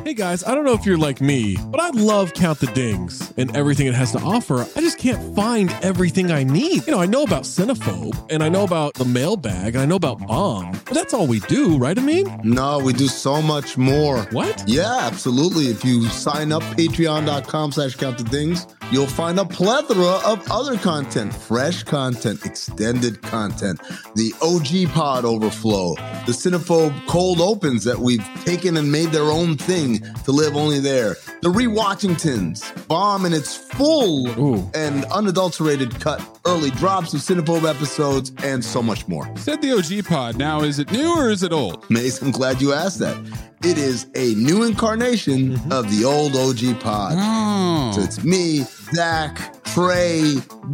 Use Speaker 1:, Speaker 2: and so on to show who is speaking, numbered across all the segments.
Speaker 1: Hey guys, I don't know if you're like me, but I love Count the Dings and everything it has to offer. I just can't find everything I need. I know about Cinephobe, and I know about the mailbag, and I know about Bomb, but that's all we do, right, Amin?
Speaker 2: No, we do so much more.
Speaker 1: What?
Speaker 2: Yeah, absolutely. If you sign up, patreon.com/countthedings, you'll find a plethora of other content, fresh content, extended content, the OG pod overflow, the Cinephobe cold opens that we've taken and made their own thing to live only there, the Rewatchingtons, Bomb in its full and unadulterated cut, early drops of Cinephobe episodes, and so much more.
Speaker 3: Said the OG pod. Now, is it new or is it old?
Speaker 2: Mace, I'm glad you asked that. It is a new incarnation of the old OG pod.
Speaker 3: Oh.
Speaker 2: So it's me, Zach, Trey,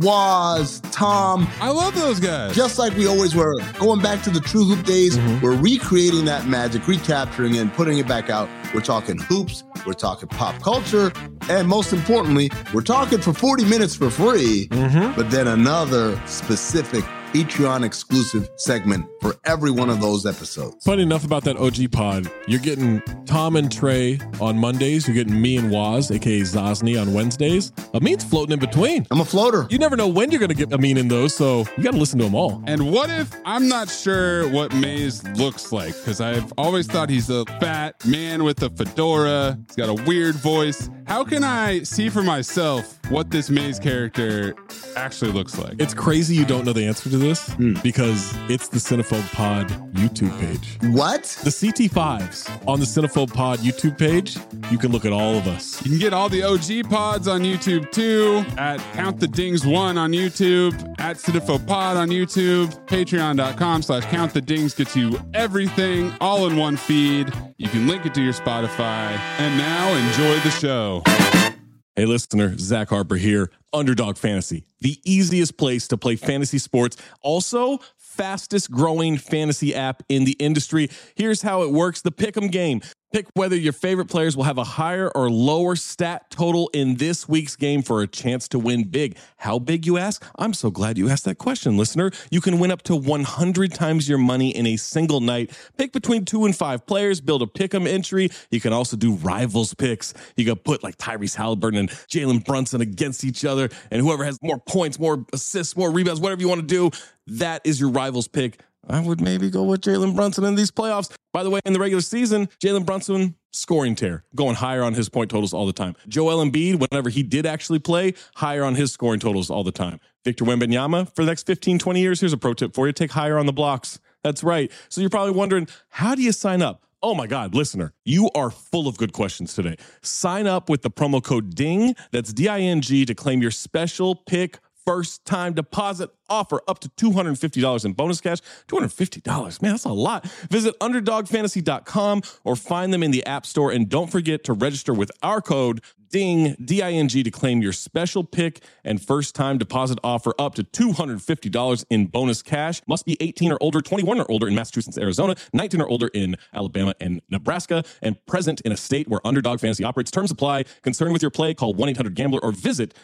Speaker 2: Waz, Tom.
Speaker 3: I love those guys.
Speaker 2: Just like we always were. Going back to the True Hoop days, we're recreating that magic, recapturing it, and putting it back out. We're talking hoops, we're talking pop culture, and most importantly, we're talking for 40 minutes for free, but then another specific Patreon exclusive segment for every one of those episodes.
Speaker 1: Funny enough about that OG pod, you're getting Tom and Trey on Mondays. You're getting me and Waz, aka Zosny, on Wednesdays. Amin's floating in between.
Speaker 2: I'm a floater.
Speaker 1: You never know when you're going to get Amin in those, so you got to listen to them all.
Speaker 3: And what if I'm not sure what Maze looks like? Because I've always thought he's a fat man with a fedora. He's got a weird voice. How can I see for myself what this Maze character actually looks like?
Speaker 1: It's crazy you don't know the answer to this because it's the Cinephobe Pod YouTube page.
Speaker 2: What?
Speaker 1: The CT5s on the Cinephobe Pod YouTube page, you can look at all of us.
Speaker 3: You can get all the OG pods on YouTube too, at Count the Dings 1 on YouTube, at Cinephobe Pod on YouTube, patreon.com/Count the Dings gets you everything all in one feed. You can link it to your Spotify. And now enjoy the show.
Speaker 1: Hey listener, Zach Harper here, Underdog Fantasy, the easiest place to play fantasy sports. Also, fastest growing fantasy app in the industry. Here's how it works. The Pick'em game. Pick whether your favorite players will have a higher or lower stat total in this week's game for a chance to win big. How big, you ask? I'm so glad you asked that question, listener. You can win up to 100 times your money in a single night. Pick between 2 and 5 players, build a pick'em entry. You can also do rivals picks. You can put like Tyrese Halliburton and Jalen Brunson against each other, and whoever has more points, more assists, more rebounds, whatever you want to do, that is your rivals pick. I would maybe go with Jalen Brunson in these playoffs. By the way, in the regular season, Jalen Brunson, scoring tear, going higher on his point totals all the time. Joel Embiid, whenever he did actually play, higher on his scoring totals all the time. Victor Wembanyama, for the next 15, 20 years, here's a pro tip for you. Take higher on the blocks. That's right. So you're probably wondering, how do you sign up? Oh my God, listener, you are full of good questions today. Sign up with the promo code DING, that's D-I-N-G, to claim your special pick first time deposit offer up to $250 in bonus cash. $250, man, that's a lot. Visit underdogfantasy.com or find them in the App Store. And don't forget to register with our code DING, D-I-N-G, to claim your special pick and first time deposit offer up to $250 in bonus cash. Must be 18 or older, 21 or older in Massachusetts, Arizona, 19 or older in Alabama and Nebraska, and present in a state where Underdog Fantasy operates. Terms apply. Concerned with your play, call 1-800-GAMBLER or visit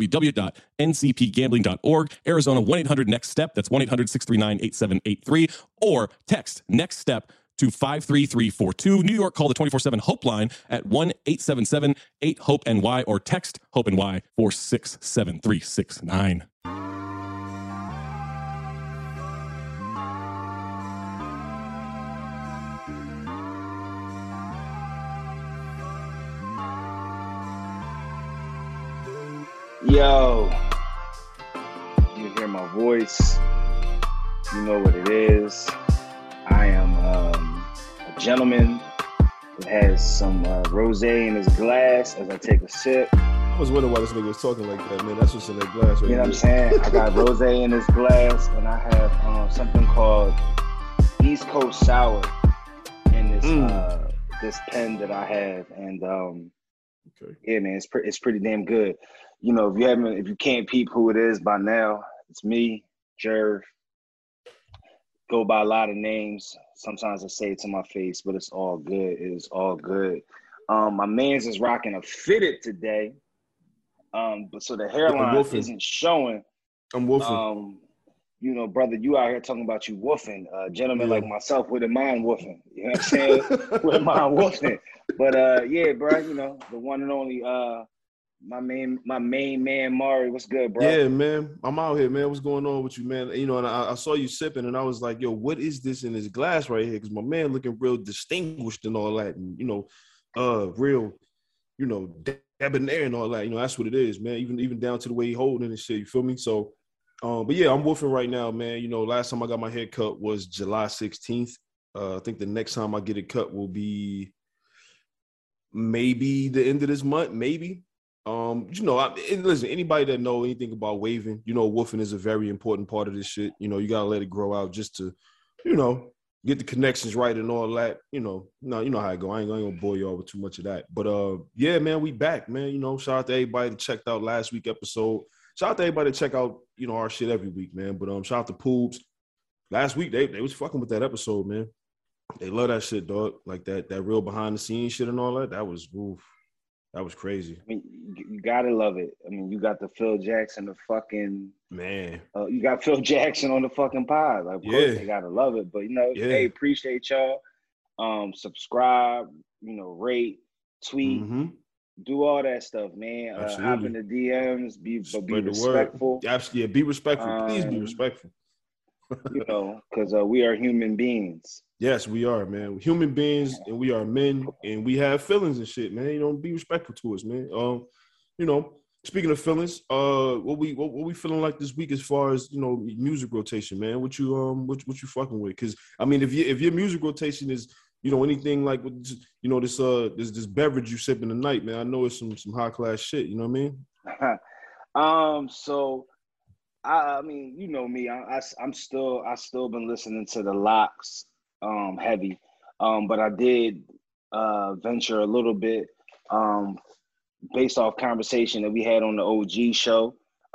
Speaker 1: www.ncpgambling.org. Arizona, 1-800-NEXT-STEP. That's 1-800-639-8783. Or text NEXT STEP to 53342. New York, call the 24/7 Hope line at 1-877-8-HOPE-NY or text HOPE-NY 467-369.
Speaker 4: Yo, you hear my voice, you know what it is. I am a gentleman that has some rosé in his glass as I take a sip.
Speaker 5: I was wondering why this nigga was talking like that, man. That's what's in that glass right
Speaker 4: You know what I'm saying? I got rosé in this glass, and I have something called East Coast Sour in this this pen that I have, and yeah, man, it's pretty damn good. You know, if you can't peep who it is by now, it's me, Jerv. Go by a lot of names. Sometimes I say it to my face, but it's all good. It is all good. My man's is rocking a fitted today. But so the hairline isn't showing.
Speaker 5: I'm wolfing.
Speaker 4: you know, brother, you out here talking about you woofing. Gentlemen like myself wouldn't mind woofing. You know what I'm saying? Wouldn't mind woofing. But yeah, bro, you know, the one and only my main man Mari. What's good, bro?
Speaker 5: Yeah, man. I'm out here, man. What's going on with you, man? You know, and I saw you sipping, and I was like, yo, what is this in this glass right here? Because my man looking real distinguished and all that, and you know, real, you know, debonair and all that. You know, that's what it is, man. Even down to the way he holding and shit. You feel me? So, but yeah, I'm woofing right now, man. You know, last time I got my hair cut was July 16th. I think the next time I get it cut will be maybe the end of this month, maybe. You know, listen, anybody that know anything about waving, you know, woofing is a very important part of this shit. You know, you gotta let it grow out just to, you know, get the connections right and all that. You know how I go. I ain't gonna bore y'all with too much of that. But yeah, man, we back, man. You know, shout out to everybody that checked out last week episode. Shout out to everybody that check out, you know, our shit every week, man. But shout out to Poops. Last week they was fucking with that episode, man. They love that shit, dog. Like that real behind the scenes shit and all that. That was oof. That was crazy.
Speaker 4: I mean, you gotta love it. I mean, you got the Phil Jackson, the fucking
Speaker 5: man.
Speaker 4: You got Phil Jackson on the fucking pod. Like, of course, they gotta love it. But you know, hey, appreciate y'all. Subscribe. You know, rate, tweet, do all that stuff, man. Hop in the DMs. Be respectful.
Speaker 5: Absolutely, yeah, be respectful. Please be respectful.
Speaker 4: You know, because we are human beings.
Speaker 5: Yes, we are, man. We're human beings, and we are men, and we have feelings and shit, man. You know, be respectful to us, man. You know, speaking of feelings, what we feeling like this week as far as, you know, music rotation, man? What you fucking with? Because I mean, if your music rotation is, you know, anything like, you know, this beverage you sipping tonight, man, I know it's some high class shit. You know what I mean?
Speaker 4: So. I mean, you know me. I still been listening to the Locks heavy, but I did venture a little bit based off conversation that we had on the OG show.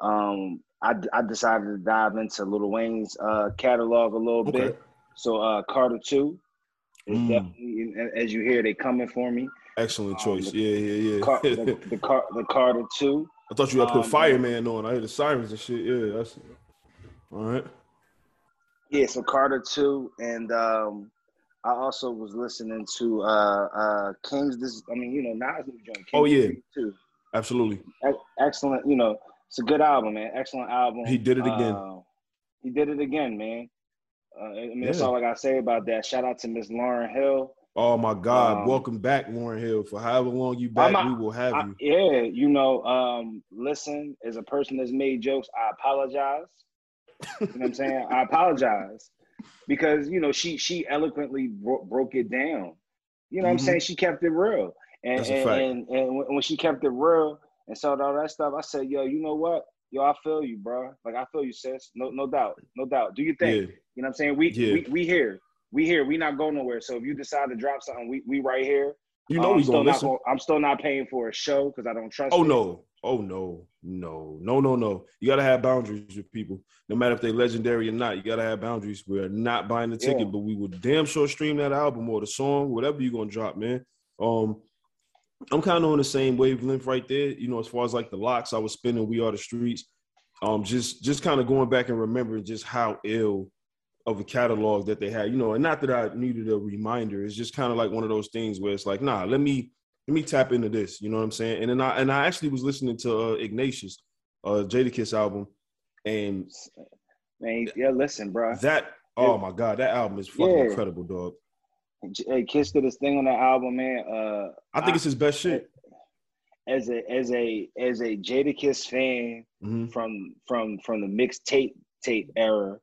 Speaker 4: I decided to dive into Lil Wayne's catalog a little bit. So Carter 2 is definitely, as you hear, they coming for me.
Speaker 5: Excellent choice. Yeah.
Speaker 4: The Carter 2.
Speaker 5: I thought you had put Fireman on. I heard the sirens and shit. Yeah, that's all right.
Speaker 4: Yeah, so Carter 2, and I also was listening to King's. You know, Nas new joint.
Speaker 5: Oh yeah,
Speaker 4: too.
Speaker 5: Absolutely.
Speaker 4: Excellent. You know, it's a good album, man. Excellent album.
Speaker 5: He did it again.
Speaker 4: He did it again, man. I mean, that's all I gotta say about that. Shout out to Miss Lauryn Hill.
Speaker 5: Oh my God! Welcome back, Lauryn Hill. For however long you back, we will have you.
Speaker 4: Yeah, you know. Listen, as a person that's made jokes, I apologize. You know what I'm saying? I apologize because you know she eloquently broke it down. You know what I'm saying? She kept it real, and
Speaker 5: that's a fact.
Speaker 4: And when she kept it real and saw all that stuff, I said, yo, you know what? Yo, I feel you, bro. Like I feel you, sis. No doubt. Do your thing.
Speaker 5: Yeah.
Speaker 4: You know what I'm saying? We here. We here. We not going nowhere. So if you decide to drop something, we right here.
Speaker 5: You know we gonna listen.
Speaker 4: I'm still not paying for a show because I don't trust.
Speaker 5: No. You gotta have boundaries with people. No matter if they're legendary or not, you gotta have boundaries. We're not buying the ticket, but we will damn sure stream that album or the song, whatever you're gonna drop, man. I'm kind of on the same wavelength right there. You know, as far as like the Locks, I was spinning We Are the Streets. Just kind of going back and remembering just how ill of a catalog that they had, you know, and not that I needed a reminder. It's just kind of like one of those things where it's like, nah, let me tap into this. You know what I'm saying? And then I actually was listening to Ignatius, Jadakiss album, and
Speaker 4: man, yeah, listen, bro.
Speaker 5: Oh my God, that album is fucking incredible, dog.
Speaker 4: Hey, Kiss did this thing on that album, man.
Speaker 5: I think it's his best shit.
Speaker 4: As a Jadakiss fan from the mixtape era,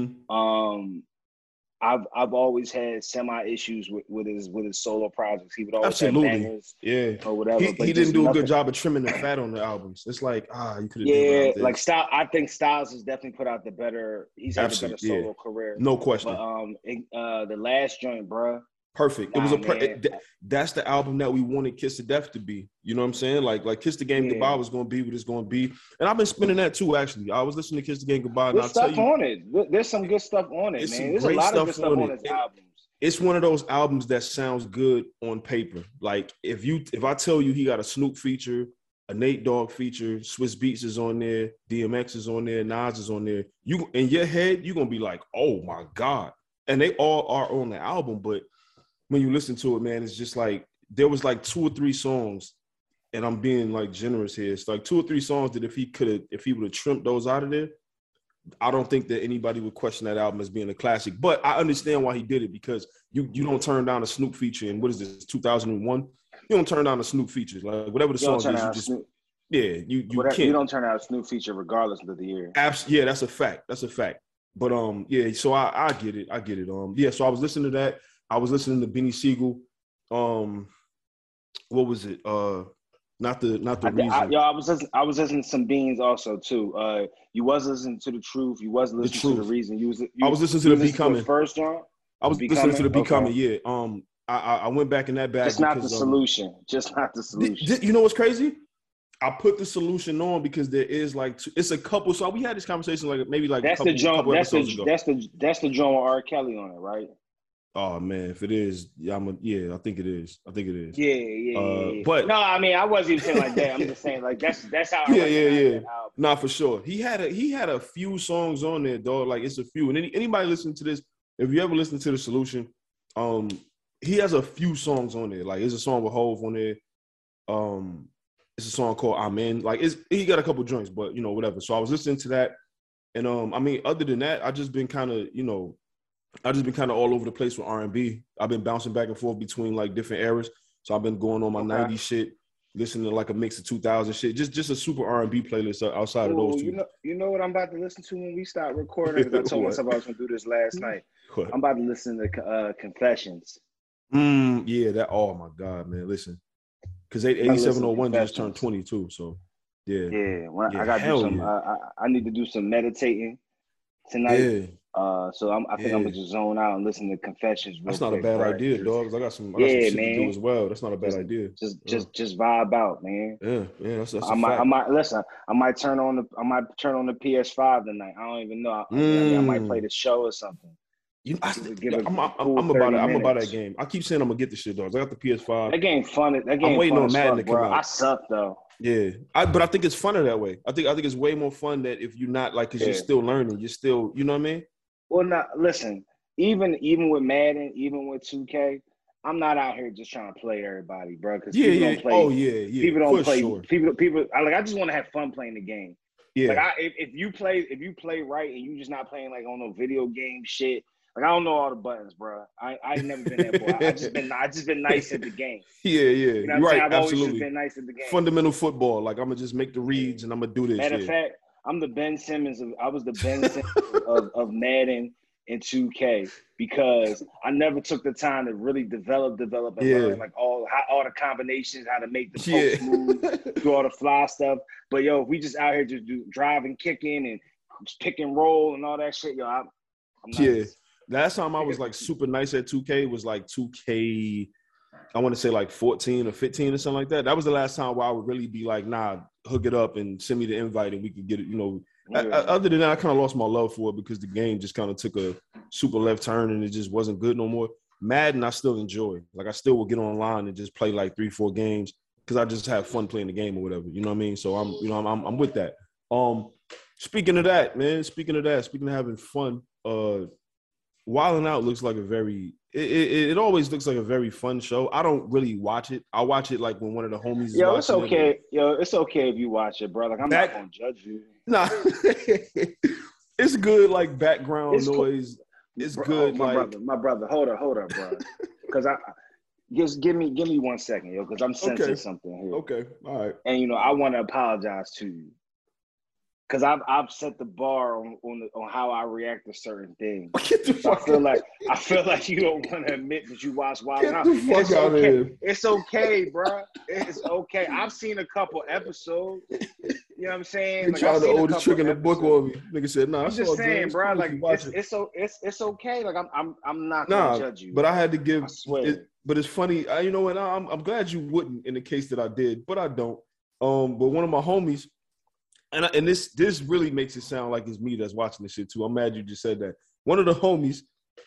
Speaker 4: I've always had semi issues with his solo projects. He would always have bangers, or whatever.
Speaker 5: He didn't do a good job of trimming the fat on the albums. It's like you could have
Speaker 4: like Styles. I think Styles has definitely put out the better. He's had a better solo career,
Speaker 5: no question.
Speaker 4: But the last joint, bro.
Speaker 5: Perfect. It was that's the album that we wanted Kiss to Death to be. You know what I'm saying? Like Kiss the Game Goodbye was going to be what it's going to be. And I've been spinning that too, actually. I was listening to Kiss the Game Goodbye.
Speaker 4: There's stuff on it. There's some good stuff on it, man. There's a lot of good stuff on his albums.
Speaker 5: It's one of those albums that sounds good on paper. Like if I tell you he got a Snoop feature, a Nate Dogg feature, Swiss Beats is on there, DMX is on there, Nas is on there. You in your head, you're gonna be like, oh my God. And they all are on the album, but when you listen to it, man, it's just like there was like 2 or 3 songs, and I'm being like generous here. It's like 2 or 3 songs that if he would have trimmed those out of there, I don't think that anybody would question that album as being a classic. But I understand why he did it, because you don't turn down a Snoop feature in, what is this, 2001? You don't turn down a Snoop feature. Like whatever the song is, you just you can't.
Speaker 4: You don't turn out a Snoop feature regardless of the year.
Speaker 5: Yeah, that's a fact. That's a fact. But yeah, so I get it. I get it. Yeah, so I was listening to that. I was listening to Benny Siegel. What was it? Not the reason.
Speaker 4: I was listening to some Beans also too. You was listening to The Truth. You was listening to The Reason. I was listening
Speaker 5: to the Becoming
Speaker 4: first song.
Speaker 5: I was listening to the Becoming. Okay. Yeah. I went back in that bag.
Speaker 4: Just not the solution. Just not the solution.
Speaker 5: You know what's crazy? I put the solution on because there is like it's a couple. So we had this conversation like maybe like
Speaker 4: that's
Speaker 5: a couple
Speaker 4: episodes
Speaker 5: ago.
Speaker 4: That's the joint with R. Kelly on it, right?
Speaker 5: Oh man, if it is, I think it is.
Speaker 4: Yeah.
Speaker 5: But
Speaker 4: no, I mean I wasn't even saying like that. I'm just saying like that's how.
Speaker 5: Yeah. Nah, for sure. He had a few songs on there, dog. Like it's a few. And anybody listening to this, if you ever listen to The Solution, he has a few songs on there. Like, there's a song with Hove on there. It's a song called Amen. Like, he got a couple joints, but, you know, whatever. So I was listening to that. And, I mean, other than that, I just been kind of, all over the place with R&B. I've been bouncing back and forth between, like, different eras. So I've been going on my 90s shit, listening to, like, a mix of 2000 shit. Just a super R&B playlist outside of those two.
Speaker 4: You know what I'm about to listen to when we start recording? Because I told myself I was going to do this last night. What? I'm about to listen to Confessions.
Speaker 5: Yeah, that. Oh my God, man! Listen, because 8701 just turned 22, so yeah.
Speaker 4: I got to do some. I need to do some meditating tonight.
Speaker 5: Yeah.
Speaker 4: So I think I'm gonna just zone out and listen to Confessions.
Speaker 5: That's not a bad idea, dog. I got some shit to do as well. That's not a bad idea.
Speaker 4: Just vibe out, man.
Speaker 5: Yeah. That's
Speaker 4: I might listen. I might turn on the PS5 tonight. I don't even know. I might play the show or something.
Speaker 5: I'm about that game. I keep saying I'm gonna get the shit, dog. I got the PS5.
Speaker 4: That game fun.
Speaker 5: I'm waiting on Madden to come out.
Speaker 4: I suck though.
Speaker 5: Yeah, but I think it's funner that way. I think it's way more fun that if you're not like, because you're still learning, you're still, you know what I mean?
Speaker 4: Well, now listen. Even with Madden, even with 2K, I'm not out here just trying to play everybody, bro. Because people don't play. Sure. People. I just want to have fun playing the game. Yeah. Like if you play right and you just not playing like on no video game shit. Like, I don't know all the buttons, bro. I ain't never been that boy. I just been nice at the game.
Speaker 5: Yeah.
Speaker 4: You know what I'm saying? I've
Speaker 5: absolutely.
Speaker 4: always just been nice at the game.
Speaker 5: Fundamental football. Like, I'm gonna just make the reads and I'm gonna do this.
Speaker 4: Matter of fact, I'm the Ben Simmons I was the Ben Simmons of Madden and 2K, because I never took the time to really develop and learn like all the combinations, how to make the post move, do all the fly stuff. But yo, if we just out here just do driving, kicking, and pick and roll and all that shit, yo, I'm nice.
Speaker 5: Last time I was like super nice at 2K was like 2K, I want to say like 14 or 15 or something like that. That was the last time where I would really be like, nah, hook it up and send me the invite and we could get it, you know. Other than that, I kind of lost my love for it because the game just kind of took a super left turn and it just wasn't good no more. Madden, I still enjoy. Like, I still will get online and just play like 3-4 games because I just have fun playing the game or whatever. You know what I mean? So I'm with that. Speaking of having fun, Wildin' Out looks like it always looks like a very fun show. I don't really watch it. I watch it like when one of the homies is watching
Speaker 4: it's okay.
Speaker 5: it.
Speaker 4: It's okay if you watch it, bro. Like, I'm not gonna judge you.
Speaker 5: Nah. It's good, like, background noise. It's good.
Speaker 4: My brother. Hold up, bro. Because just give me 1 second, yo, because I'm sensing something here.
Speaker 5: Okay. All right.
Speaker 4: And I want to apologize to you. Because I've set the bar on how I react to certain things. So I feel like you don't want to admit that you watch Wild Out.
Speaker 5: It's okay.
Speaker 4: It's okay, bro. It's okay. I've seen a couple episodes. You know what I'm saying?
Speaker 5: You tried the oldest trick in the book on me. Nigga said, "Nah."
Speaker 4: I'm just saying, bro. Like, it's okay. Like, I'm not gonna judge you.
Speaker 5: But I had to give. But it's funny. You know what? I'm glad you wouldn't in the case that I did, but I don't. But one of my homies. And this really makes it sound like it's me that's watching this shit too. I'm mad you just said that. One of the homies,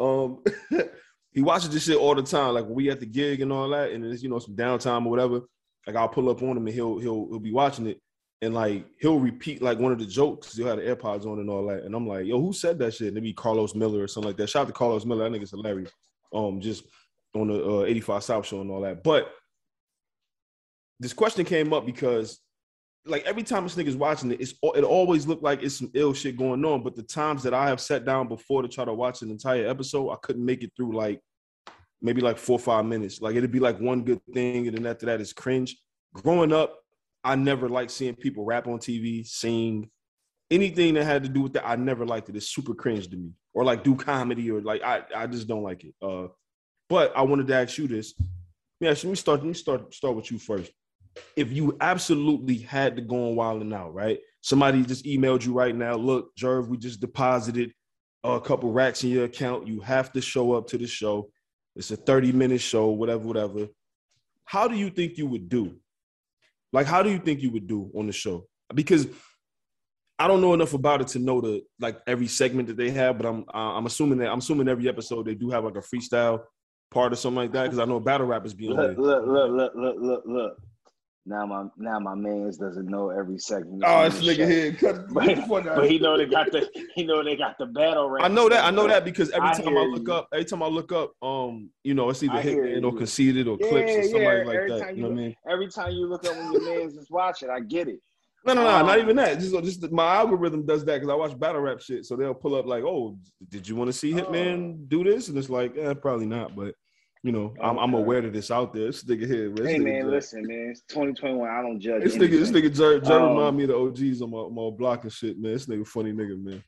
Speaker 5: he watches this shit all the time. Like, when we at the gig and all that, and there's some downtime or whatever. like I'll pull up on him and he'll be watching it, and like he'll repeat like one of the jokes. He'll have the AirPods on and all that, and I'm like, yo, who said that shit? And it'd be Carlos Miller or something like that. Shout out to Carlos Miller, that nigga's hilarious. Just on the 85 South show and all that. But this question came up because like every time this nigga's watching it, it always looked like it's some ill shit going on. But the times that I have sat down before to try to watch an entire episode, I couldn't make it through like maybe like 4 or 5 minutes. Like it'd be like one good thing, and then after that is cringe. Growing up, I never liked seeing people rap on TV, sing, anything that had to do with that. I never liked it. It's super cringe to me. Or like do comedy, or like I just don't like it. But I wanted to ask you this. Yeah, let me start with you first. If you absolutely had to go on Wild 'N Out, right? Somebody just emailed you right now. Look, Jerv, we just deposited a couple racks in your account. You have to show up to the show. It's a 30-minute show, whatever. How do you think you would do? Like, how do you think you would do on the show? Because I don't know enough about it to know the like every segment that they have, but I'm assuming every episode they do have like a freestyle part or something like that. Because I know battle rappers be on there.
Speaker 4: Look. Now my man's doesn't know every segment.
Speaker 5: Oh, this nigga here.
Speaker 4: But he know they got the battle rap.
Speaker 5: I know that because every time I look up, it's either Hitman or Conceited or Clips or somebody like that. You know what I mean?
Speaker 4: Every time you look up when your man's is watching, I get it.
Speaker 5: No, not even that. Just my algorithm does that because I watch battle rap shit. So they'll pull up like, oh, did you want to see Hitman do this? And it's like, probably not, but I'm aware that it's out there. This nigga here, man.
Speaker 4: Hey man, listen, man. It's 2021. I don't judge.
Speaker 5: This nigga Jerry remind me of the OGs on my block and shit, man. This nigga funny nigga, man.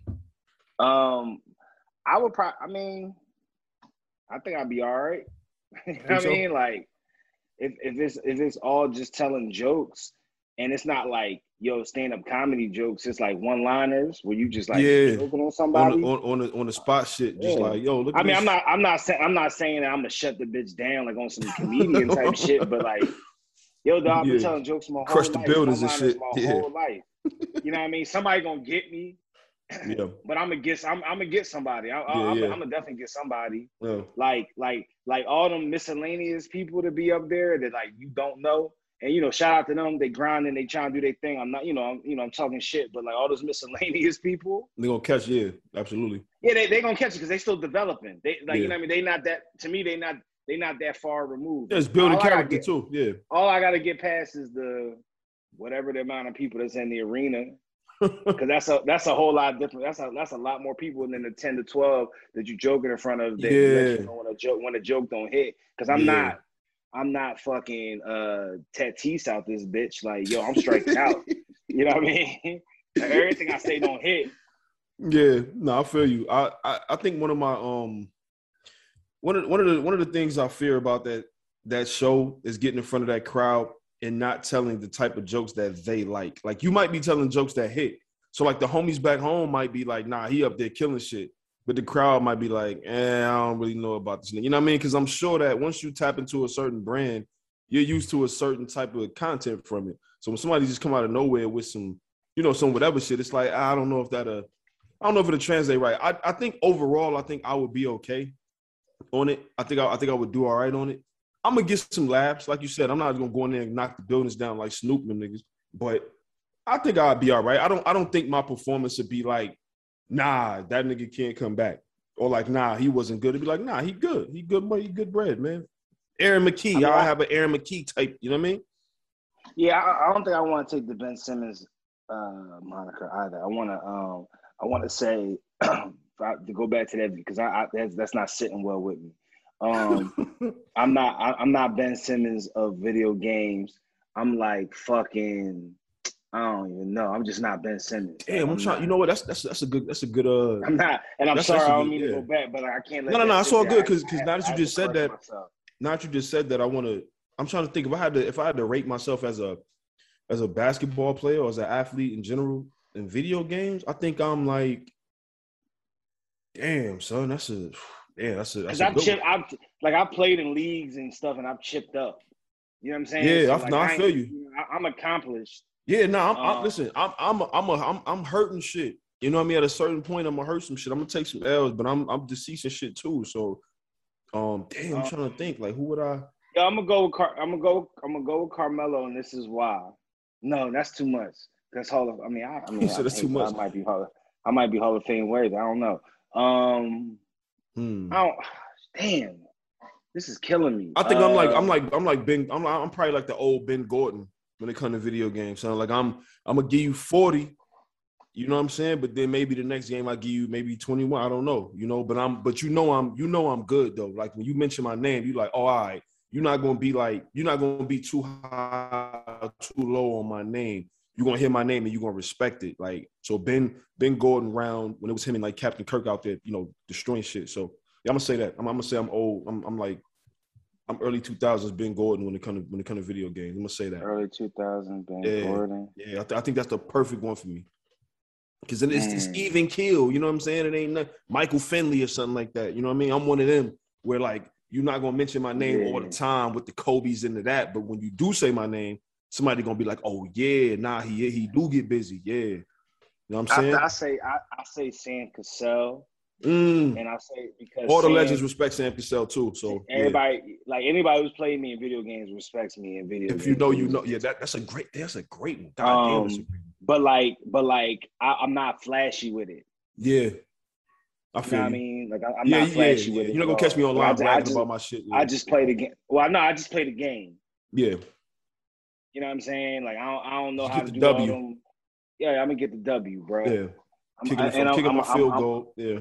Speaker 4: I would probably. I think I'd be all right. You know what I mean? Like, if it's all just telling jokes, and it's not like stand-up comedy jokes. It's like one-liners where you just like joking on somebody
Speaker 5: on the spot shit. Just like look.
Speaker 4: I mean, I'm not saying that I'm gonna shut the bitch down like on some comedian type shit, but like, dog, I've been telling jokes my whole
Speaker 5: life. Crush the buildings and shit.
Speaker 4: My whole life. You know what I mean? Somebody gonna get me. Yeah. But I'm gonna get somebody. I'm gonna definitely get somebody. Yeah. Like all them miscellaneous people to be up there that like you don't know. And shout out to them. They grind and they trying to do their thing. I'm not, I'm talking shit, but like all those miscellaneous people,
Speaker 5: they gonna catch. Yeah, absolutely.
Speaker 4: Yeah, they gonna catch it because they still developing. They like you know what I mean. They not that. To me, they not that far removed.
Speaker 5: Yeah, it's building character too. Yeah.
Speaker 4: All I gotta get past is the whatever the amount of people that's in the arena, because that's a whole lot different. That's a lot more people than the 10 to 12 that you joking in front of. That when a joke don't hit. Because I'm not fucking Tatis out this bitch. Like, I'm striking out. You know what I mean? Like, everything I say don't hit.
Speaker 5: Yeah, no, I feel you. I think one of my one of the things I fear about that show is getting in front of that crowd and not telling the type of jokes that they like. Like, you might be telling jokes that hit. So like the homies back home might be like, nah, he up there killing shit. But the crowd might be like, I don't really know about this nigga. You know what I mean? Because I'm sure that once you tap into a certain brand, you're used to a certain type of content from it. So when somebody just come out of nowhere with some, some whatever shit, it's like, I don't know if it'll translate right. I think overall, I would be okay on it. I think I would do all right on it. I'm gonna get some laughs, like you said. I'm not gonna go in there and knock the buildings down like Snoop and them niggas. But I think I'd be all right. I don't think my performance would be like, nah, that nigga can't come back. Or like, nah, he wasn't good. It'd be like, nah, he good. He good money, good bread, man. Aaron McKee. I have an Aaron McKee type, you know what I mean?
Speaker 4: Yeah, I don't think I want to take the Ben Simmons moniker either. I want to say to go back to that because that's not sitting well with me. I'm not Ben Simmons of video games. I'm like fucking. I don't even know. I'm just not Ben Simmons.
Speaker 5: Damn, I'm trying. You know what? That's a good.
Speaker 4: I'm not, and I'm sorry. I don't mean to go back, but I can't.
Speaker 5: No. It's all good because now that you just said that. Now that you just said that, I'm trying to think if I had to rate myself as a basketball player or as an athlete in general in video games. I think I'm like, damn, son. That's a good one.
Speaker 4: I played in leagues and stuff, and I've chipped up. You know what I'm saying?
Speaker 5: Yeah, so I feel you.
Speaker 4: I'm accomplished.
Speaker 5: Yeah, no, listen. I'm hurting shit. You know what I mean? At a certain point, I'm gonna hurt some shit. I'm gonna take some L's, but I'm deceasing shit too. So, damn, I'm trying to think. Like, who would I?
Speaker 4: Yeah, I'm gonna go with Carmelo, and this is why. No, that's too much. That's Hall of.
Speaker 5: He said that's too much.
Speaker 4: I might be Hall of Fame worthy. I don't know. I don't. Damn, this is killing me.
Speaker 5: I think I'm probably like the old Ben Gordon when it comes to video games. So like I'm gonna give you 40. You know what I'm saying? But then maybe the next game I give you maybe 21. I don't know. You know, but I'm good though. Like when you mention my name, you like, oh, all right. You're not gonna be too high, too low on my name. You're gonna hear my name and you're gonna respect it. Like so Ben Gordon round when it was him and like Captain Kirk out there, you know, destroying shit. So yeah, I'm gonna say that. I'm gonna say I'm old. I'm early 2000s Ben Gordon when it comes to video games. I'm gonna say that.
Speaker 4: Early 2000s Ben Gordon.
Speaker 5: Yeah, I think that's the perfect one for me. Because then it's even kill, you know what I'm saying? It ain't Michael Finley or something like that. You know what I mean? I'm one of them where like you're not gonna mention my name all the time with the Kobe's into that, but when you do say my name, somebody gonna be like, "Oh yeah, nah, he do get busy, yeah." You know what I'm saying?
Speaker 4: I say Sam Cassell, and I say because
Speaker 5: all the legends respect Sam Cassell too. So
Speaker 4: everybody, like anybody who's played me in video games, respects me in video games.
Speaker 5: If you know, you know. Yeah, that's a great one. God damn,
Speaker 4: but I'm not flashy with it.
Speaker 5: Yeah. I feel
Speaker 4: you know what I mean? Like I'm not flashy with it.
Speaker 5: You're not gonna catch me online bragging about my shit.
Speaker 4: I just played the game. Well, no, I just played the game.
Speaker 5: Yeah.
Speaker 4: You know what I'm saying? Like I don't know how to do
Speaker 5: W.
Speaker 4: all them. Yeah, I'm gonna get the W, bro.
Speaker 5: Yeah. Kicking a field goal. Yeah.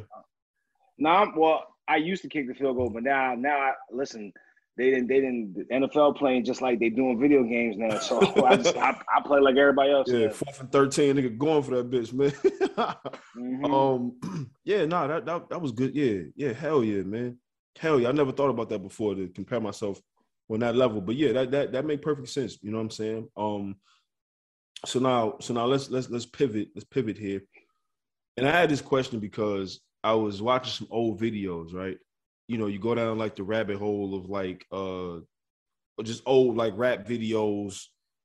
Speaker 4: I used to kick the field goal, but now I listen. They didn't the NFL playing just like they doing video games now. So I play like everybody else.
Speaker 5: Yeah, 4th and 13, nigga going for that bitch, man. That was good. Yeah, hell yeah, man. Hell yeah. I never thought about that before to compare myself on that level. But yeah, that made perfect sense. You know what I'm saying? So now let's pivot. Let's pivot here. And I had this question because I was watching some old videos, right? You know, you go down like the rabbit hole of like just old like rap videos,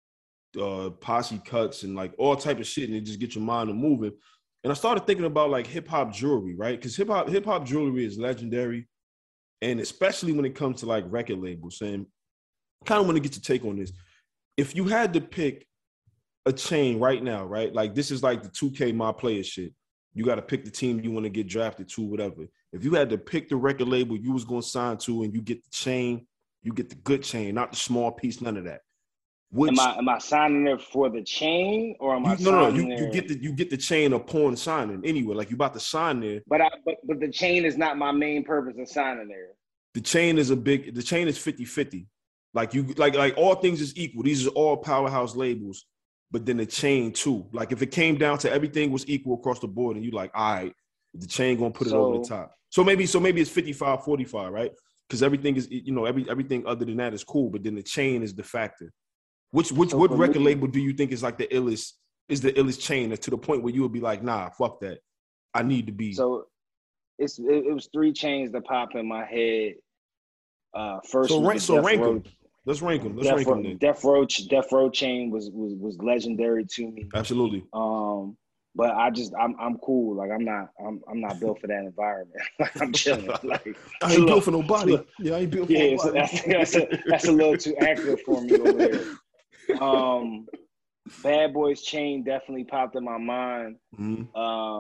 Speaker 5: posse cuts and like all type of shit, and it just get your mind moving. And I started thinking about like hip hop jewelry, right? Because hip hop jewelry is legendary, and especially when it comes to like record labels. And I kind of want to get your take on this. If you had to pick a chain right now, right? Like this is like the 2K My Player shit. You got to pick the team you want to get drafted to, whatever. If you had to pick the record label you was going to sign to and you get the chain, you get the good chain, not the small piece, none of that.
Speaker 4: Am I signing there for the chain or am I signing there?
Speaker 5: You get the chain upon signing anyway. Like you about to sign there.
Speaker 4: But the chain is not my main purpose of signing there.
Speaker 5: The chain is 50-50. Like all things is equal. These are all powerhouse labels. But then the chain too. Like if it came down to everything was equal across the board and you like, all right, the chain gonna put it over the top. So maybe it's 55-45, right? Because everything is, you know, everything other than that is cool, but then the chain is the factor. What record label do you think is like the illest chain to the point where you would be like, nah, fuck that. I need to be.
Speaker 4: So it was 3 chains that pop in my head. First,
Speaker 5: rank them. Let's rank them.
Speaker 4: Death Row chain was legendary to me.
Speaker 5: Absolutely.
Speaker 4: But I'm cool. Like I'm not built for that environment. Like I'm chilling. Like
Speaker 5: I ain't built for nobody. I ain't built for nobody.
Speaker 4: So that's a little too active for me over there. Bad Boys chain definitely popped in my mind.
Speaker 5: Mm-hmm.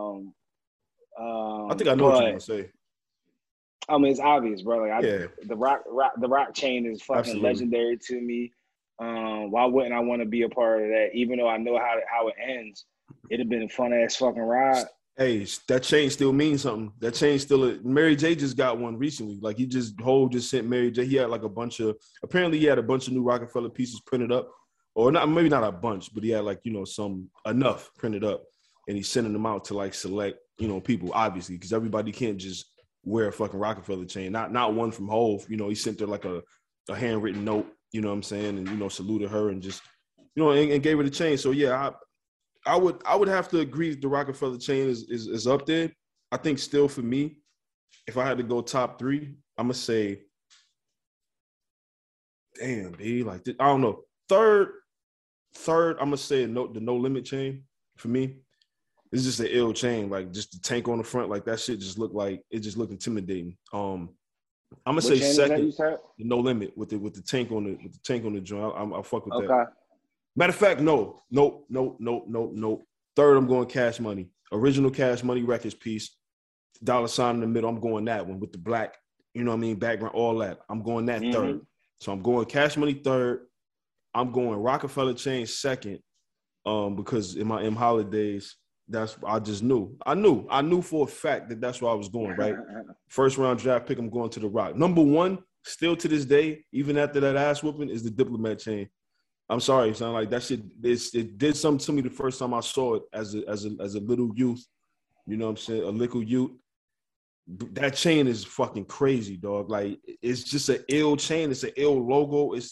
Speaker 5: I think I know what you're gonna say.
Speaker 4: I mean, it's obvious, bro. Like the rock chain is fucking legendary to me. Why wouldn't I want to be a part of that? Even though I know how it ends, it'd have been a fun ass fucking ride.
Speaker 5: Hey, that chain still means something. That chain still. Mary J just got one recently. Like Hov just sent Mary J. He had like apparently he had a bunch of new Rockefeller pieces printed up, or not, maybe not a bunch, but he had like, you know, enough printed up, and he's sending them out to like select, you know, people, obviously, because everybody can't just wear a fucking Rockefeller chain. Not one from Hov. You know, he sent her like a handwritten note, you know what I'm saying, and, you know, saluted her and just, you know, and gave her the chain. So yeah, I would have to agree that the Rockefeller chain is up there. I think still for me, if I had to go top 3, I'm gonna say, damn, B, like I don't know. Third, I'm gonna say the No Limit chain for me. It's just an ill chain, like just the tank on the front, like that shit just looked intimidating. I'm gonna
Speaker 4: What
Speaker 5: say
Speaker 4: chain is that
Speaker 5: second.
Speaker 4: you said?
Speaker 5: No Limit with the tank on the joint. I'll fuck with that.
Speaker 4: Okay.
Speaker 5: Matter of fact, no. Third, I'm going Cash Money. Original Cash Money Records piece. Dollar sign in the middle. I'm going that one with the black, you know what I mean, background, all that. I'm going that third. So I'm going Cash Money third. I'm going Rockefeller Chain second. Because in my M holidays, I knew for a fact that that's where I was going, right? First round draft pick, I'm going to the Rock. Number one, still to this day, even after that ass whooping, is the Diplomat Chain. I'm sorry, son. Like that shit, it did something to me the first time I saw it as a little youth. You know what I'm saying? A little youth. That chain is fucking crazy, dog. Like it's just an ill chain. It's an ill logo. It's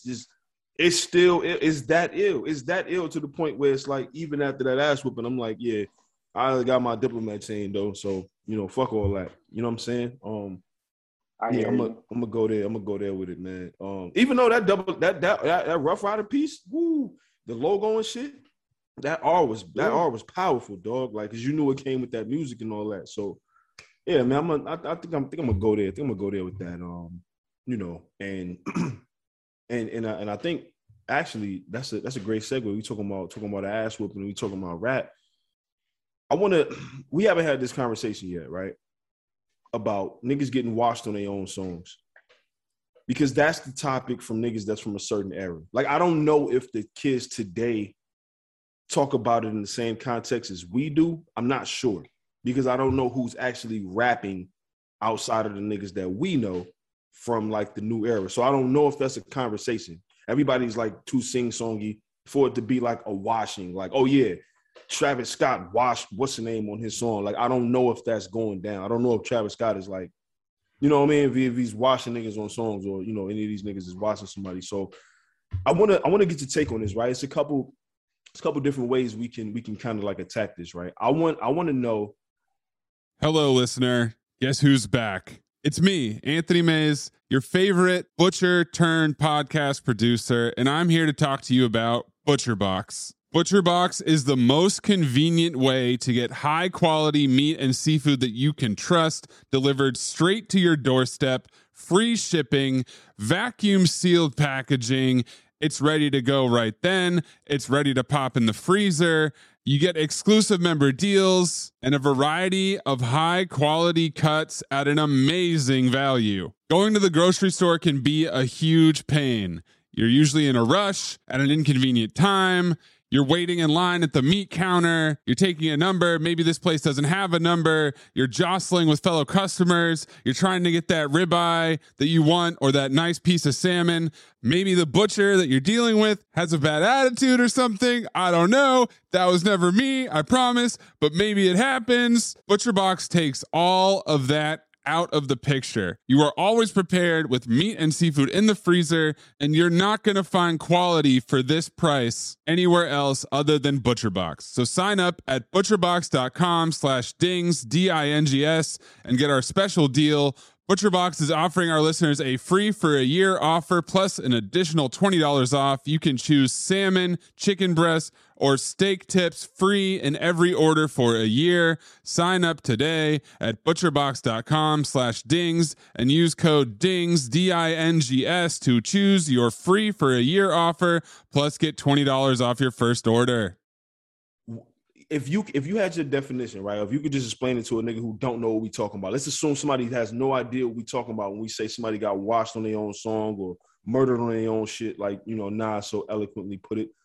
Speaker 5: that ill. It's that ill to the point where it's like even after that ass whooping, I'm like, yeah, I got my Diplomat chain though. So fuck all that. You know what I'm saying? I'm gonna go there. I'm gonna go there with it, man. Even though that Rough Rider piece, woo, the logo and shit, that R was powerful, dog. Like, cause you knew it came with that music and all that. So, yeah, man, I think I'm gonna go there. I think I'm gonna go there with that. And I think actually that's a great segue. We talking about ass whooping. We talking about rap. We haven't had this conversation yet, right? About niggas getting washed on their own songs. Because that's the topic from niggas that's from a certain era. Like, I don't know if the kids today talk about it in the same context as we do. I'm not sure. Because I don't know who's actually rapping outside of the niggas that we know from, like, the new era. So I don't know if that's a conversation. Everybody's, like, too sing-songy for it to be, like, a washing. Like, oh, yeah, Travis Scott washed what's the name on his song. Like, I don't know if that's going down. I don't know if Travis Scott is like, you know what I mean? If he's washing niggas on songs or, any of these niggas is washing somebody. So I wanna get your take on this, right? It's a couple different ways we can kind of like attack this, right? I want to know.
Speaker 3: Hello, listener. Guess who's back? It's me, Anthony Mays, your favorite butcher turned podcast producer, and I'm here to talk to you about ButcherBox. ButcherBox is the most convenient way to get high quality meat and seafood that you can trust delivered straight to your doorstep, free shipping, vacuum sealed packaging. It's ready to go right then. It's ready to pop in the freezer. You get exclusive member deals and a variety of high quality cuts at an amazing value. Going to the grocery store can be a huge pain. You're usually in a rush at an inconvenient time. You're waiting in line at the meat counter. You're taking a number. Maybe this place doesn't have a number. You're jostling with fellow customers. You're trying to get that ribeye that you want or that nice piece of salmon. Maybe the butcher that you're dealing with has a bad attitude or something. I don't know. That was never me, I promise. But maybe it happens. ButcherBox takes all of that out of the picture. You are always prepared with meat and seafood in the freezer, and you're not going to find quality for this price anywhere else other than ButcherBox. So sign up at butcherbox.com/dings, D-I-N-G-S, and get our special deal. ButcherBox is offering our listeners a free for a year offer plus an additional $20 off. You can choose salmon, chicken breast, or steak tips free in every order for a year. Sign up today at butcherbox.com/dings and use code DINGS, D-I-N-G-S, to choose your free for a year offer plus get $20 off your first order.
Speaker 5: If you had your definition, right? If you could just explain it to a nigga who don't know what we talking about. Let's assume somebody has no idea what we talking about when we say somebody got washed on their own song or murdered on their own shit, like, Nas so eloquently put it.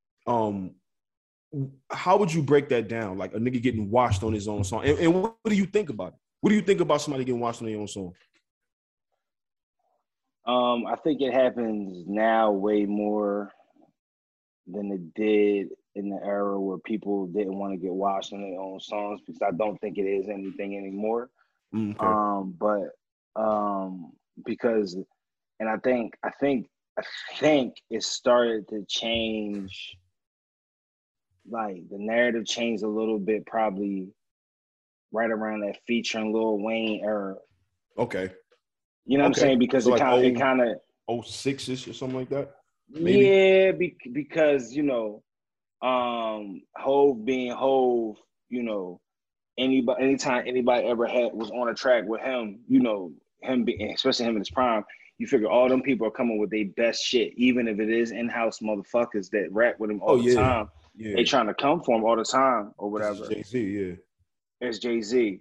Speaker 5: How would you break that down? Like a nigga getting washed on his own song. And what do you think about it? What do you think about somebody getting washed on their own song?
Speaker 4: I think it happens now way more than it did in the era where people didn't want to get washed on their own songs, because I don't think it is anything anymore. Okay. Because, and I think it started to change. Like the narrative changed a little bit, probably right around that featuring Lil Wayne era.
Speaker 5: Okay.
Speaker 4: You know what I'm saying? Because so it kind of
Speaker 5: 06-ish or something like that.
Speaker 4: Maybe? Yeah, because Hove being Hove, anytime anybody ever was on a track with him, especially him in his prime, you figure all them people are coming with their best shit, even if it is in-house motherfuckers that rap with him all the time.
Speaker 5: Yeah.
Speaker 4: They trying to come for him all the time or whatever.
Speaker 5: Jay-Z, yeah.
Speaker 4: It's Jay-Z.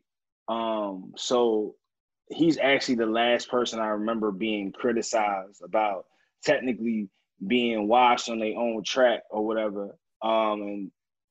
Speaker 4: So he's actually the last person I remember being criticized about technically being washed on their own track or whatever. And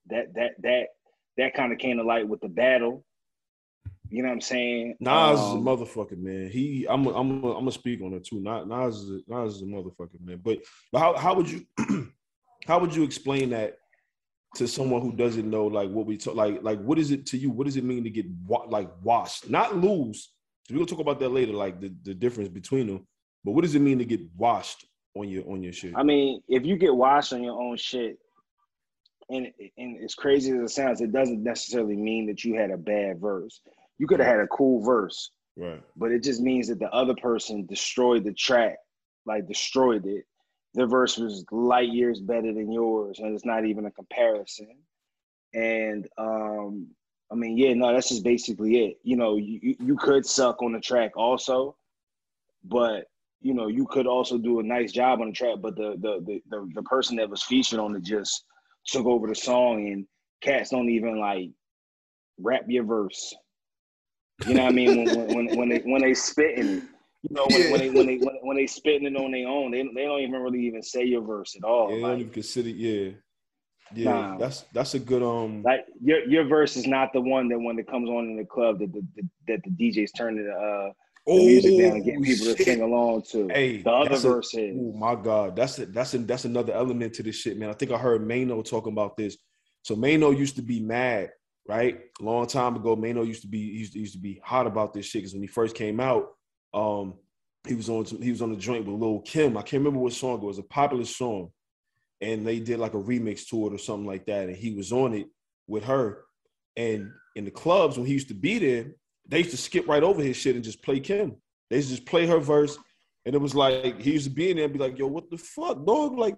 Speaker 4: that kind of came to light with the battle. You know what I'm saying?
Speaker 5: Nas is a motherfucker, man. I'm gonna speak on it too. Nas is a motherfucker, man. But how would you how would you explain that to someone who doesn't know like what we talk like what is it to you? What does it mean to get washed? Not lose. We're gonna talk about that later, like the difference between them. But what does it mean to get washed on your shit?
Speaker 4: I mean, if you get washed on your own shit, and as crazy as it sounds, it doesn't necessarily mean that you had a bad verse. You could have had a cool verse,
Speaker 5: right? But
Speaker 4: it just means that the other person destroyed the track, like destroyed it. Their verse was light years better than yours, and it's not even a comparison. And I mean, yeah, no, that's just basically it. You know, you could suck on the track also, but you know, you could also do a nice job on the track. But the person that was featured on it just took over the song, and cats don't even like rap your verse. You know what I mean? When they spitting it, you know, when they spitting it on their own, they don't even really even say your verse at all.
Speaker 5: Yeah,
Speaker 4: like,
Speaker 5: they don't even consider. Yeah. Nah, that's a good
Speaker 4: Like your verse is not the one that when it comes on in the club that the DJs turn the music down and get people to sing along to.
Speaker 5: Hey,
Speaker 4: the other verse is.
Speaker 5: Oh my God, that's another element to this shit, man. I think I heard Mano talking about this. So Mano used to be mad, right? A long time ago, Mano used to be hot about this shit because when he first came out, he was on the joint with Lil' Kim. I can't remember what song it was. A popular song, and they did like a remix to it or something like that, and he was on it with her. And in the clubs when he used to be there, they used to skip right over his shit and just play Kim. They used to just play her verse, and it was like he used to be in there and be like, "Yo, what the fuck, dog? Like,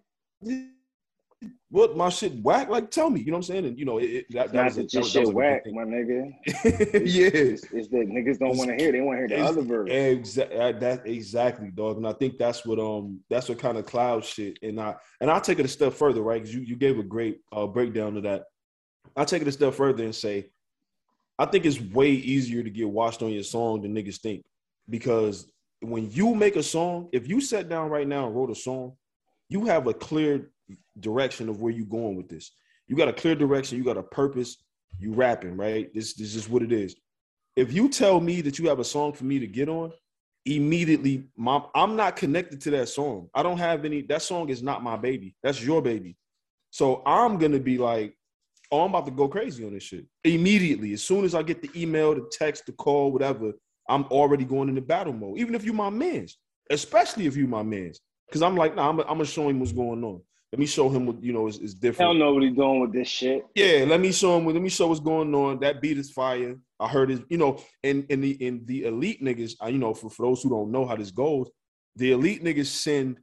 Speaker 5: what my shit whack? Like, tell me." You know what I'm saying? And you know, that was
Speaker 4: shit whack, my nigga. It's that niggas don't want to hear. They want to hear the other verse.
Speaker 5: Exactly, dog. And I think that's what kind of cloud shit. And I'll take it a step further, right? Because you gave a great breakdown of that. I'll take it a step further and say, I think it's way easier to get washed on your song than niggas think. Because when you make a song, if you sat down right now and wrote a song, you have a clear direction of where you're going with this. You got a clear direction. You got a purpose. You rapping, right? This is just what it is. If you tell me that you have a song for me to get on, immediately, I'm not connected to that song. I don't have any. That song is not my baby. That's your baby. So I'm going to be like, oh, I'm about to go crazy on this shit. Immediately, as soon as I get the email, the text, the call, whatever, I'm already going into battle mode. Even if you my mans, especially if you my mans. Because I'm like, nah, I'm going to show him what's going on. Let me show him what, you know, is different.
Speaker 4: I don't know what he's doing with this shit.
Speaker 5: Yeah, let me show what's going on. That beat is fire. I heard it, you know, and the elite niggas, you know, for those who don't know how this goes, the elite niggas send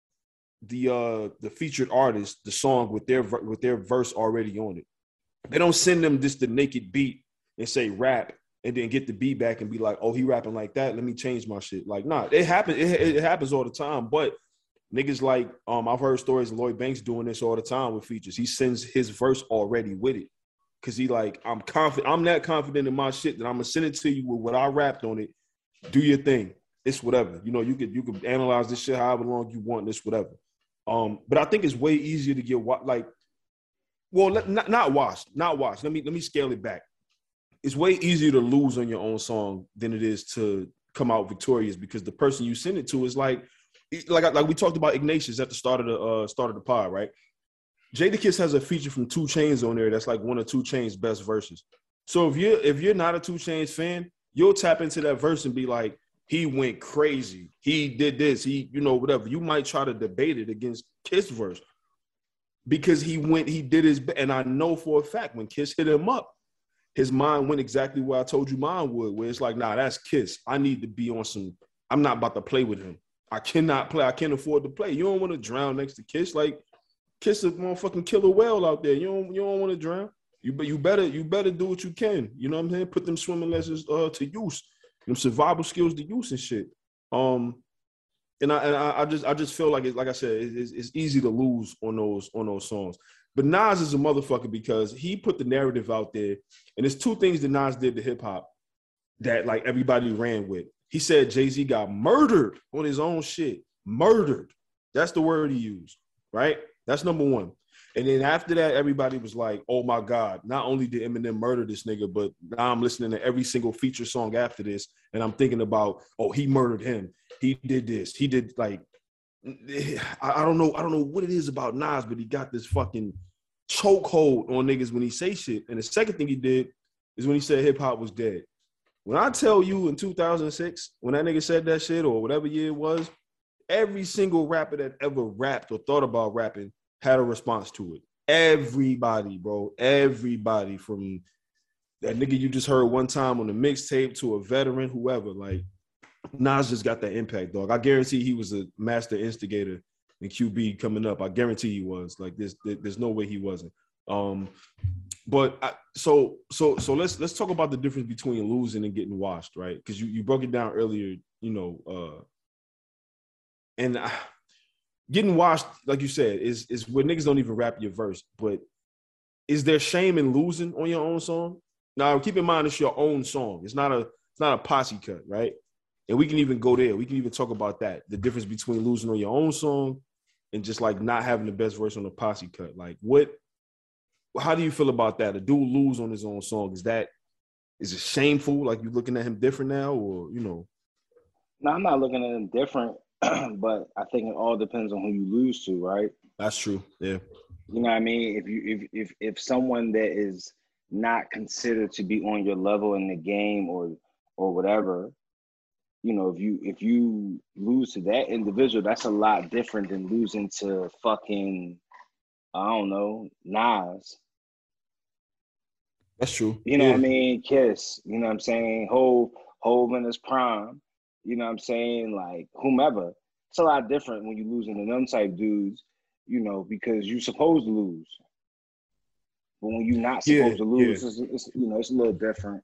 Speaker 5: the featured artist the song with their verse already on it. They don't send them just the naked beat and say rap and then get the beat back and be like, oh, he rapping like that. Let me change my shit. Like, nah, it happens. It happens all the time. But niggas like, I've heard stories of Lloyd Banks doing this all the time with features. He sends his verse already with it. Cause he like, I'm confident. I'm that confident in my shit that I'm gonna send it to you with what I rapped on it. Do your thing. It's whatever. You know, you could analyze this shit however long you want. This whatever. But I think it's way easier to get not washed. Let me scale it back. It's way easier to lose on your own song than it is to come out victorious because the person you send it to is like we talked about Ignatius at the start of the pod, right? Jadakiss has a feature from 2 Chainz on there that's like one of 2 Chainz' best verses. So if you're not a 2 Chainz fan, you'll tap into that verse and be like, he went crazy. He did this. He, you know, whatever. You might try to debate it against Kiss verse because he did his best. And I know for a fact when Kiss hit him up, his mind went exactly where I told you mine would, where it's like, nah, that's Kiss. I need to be on some, I'm not about to play with him. I cannot play. I can't afford to play. You don't want to drown next to Kiss. Like, Kiss a motherfucking killer whale out there. You don't want to drown. You better do what you can. You know what I'm saying? Put them swimming lessons to use. them survival skills to use and shit. And I just feel like like I said, it's easy to lose on those songs. But Nas is a motherfucker because he put the narrative out there, and there's two things that Nas did to hip hop that like everybody ran with. He said Jay-Z got murdered on his own shit. Murdered. That's the word he used, right? That's number one. And then after that, everybody was like, oh my God, not only did Eminem murder this nigga, but now I'm listening to every single feature song after this, and I'm thinking about, oh, he murdered him. He did this. He did like, I don't know what it is about Nas, but he got this fucking chokehold on niggas when he say shit. And the second thing he did is when he said hip hop was dead. When I tell you in 2006, when that nigga said that shit or whatever year it was, every single rapper that ever rapped or thought about rapping had a response to it. Everybody, bro. Everybody, from that nigga you just heard one time on the mixtape to a veteran, whoever. Like, Nas just got that impact, dog. I guarantee he was a master instigator in QB coming up. I guarantee he was. Like, there's no way he wasn't. So let's talk about the difference between losing and getting washed, right? Because you broke it down earlier, you know, getting washed, like you said, is where niggas don't even rap your verse. But is there shame in losing on your own song? Now, keep in mind it's your own song. It's not a posse cut, right? And we can even go there. We can even talk about that. The difference between losing on your own song and just like not having the best verse on a posse cut. Like, how do you feel about that? A dude lose on his own song. Is it shameful? Like, you looking at him different now, or, you know?
Speaker 4: No, I'm not looking at him different, but I think it all depends on who you lose to, right?
Speaker 5: That's true. Yeah.
Speaker 4: You know what I mean? If someone that is not considered to be on your level in the game or whatever, you know, if you lose to that individual, that's a lot different than losing to fucking, I don't know, Nas.
Speaker 5: That's true.
Speaker 4: You know what I mean? Kiss. You know what I'm saying? Hove in his prime. You know what I'm saying? Like, whomever. It's a lot different when you losing to them type dudes, you know, because you're supposed to lose. But when you're not supposed to lose, it's you know, it's a little different.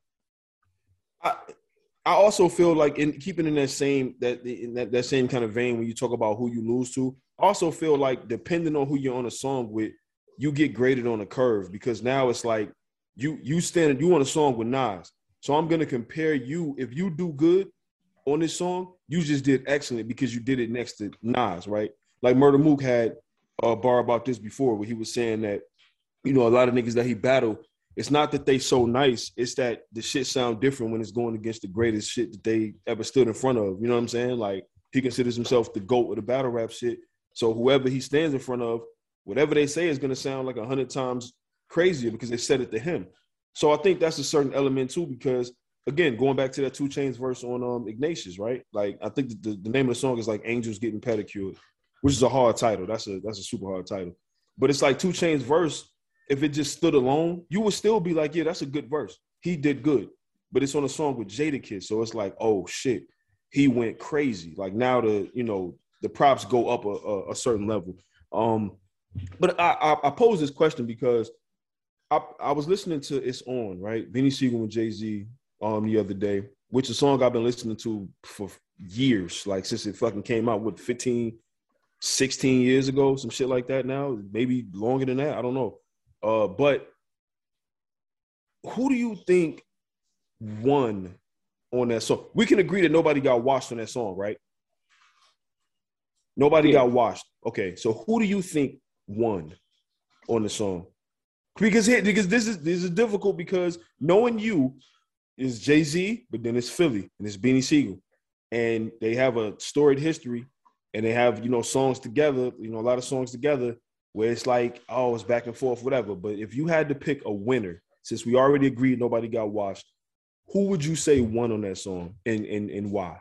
Speaker 5: I also feel like in keeping in that same kind of vein when you talk about who you lose to, I also feel like depending on who you're on a song with, you get graded on a curve, because now it's like you on a song with Nas. So I'm gonna compare you. If you do good on this song, you just did excellent because you did it next to Nas, right? Like Murder Mook had a bar about this before where he was saying that, you know, a lot of niggas that he battled, it's not that they so nice, it's that the shit sound different when it's going against the greatest shit that they ever stood in front of. You know what I'm saying? Like, he considers himself the GOAT of the battle rap shit. So whoever he stands in front of, whatever they say is going to sound like 100 times crazier because they said it to him. So I think that's a certain element too, because again, going back to that 2 Chainz verse on Ignatius, right? Like, I think the name of the song is like Angels Getting Pedicured, which is a hard title. That's a super hard title. But it's like 2 Chainz verse, if it just stood alone, you would still be like, yeah, that's a good verse. He did good. But it's on a song with Jadakiss, so it's like, oh shit, he went crazy. Like, now the props go up a certain level. But I pose this question because I was listening to It's On, right? Beanie Sigel and Jay-Z the other day, which is a song I've been listening to for years, like since it fucking came out, 15, 16 years ago, some shit like that now, maybe longer than that, I don't know. But who do you think won on that song? We can agree that nobody got washed on that song, right? Nobody got washed. Okay, so who do you think won on the song? Because this is difficult, because knowing you is Jay-Z, but then it's Philly and it's Beanie Sigel, and they have a storied history, and they have, you know, songs together, you know, a lot of songs together where it's like, oh, it's back and forth, whatever. But if you had to pick a winner, since we already agreed nobody got washed, who would you say won on that song, and why?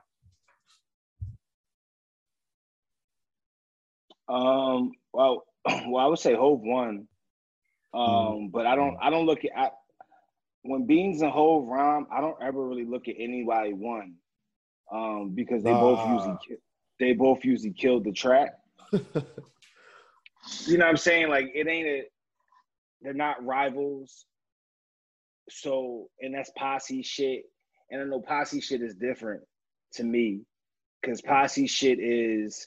Speaker 4: Well, I would say Hove won. But I don't look at when Beans and Hove rhyme, I don't ever really look at anybody won. Because they both usually killed the track. You know what I'm saying? Like, they're not rivals. So, and that's posse shit. And I know Posse shit is different to me because Posse shit is,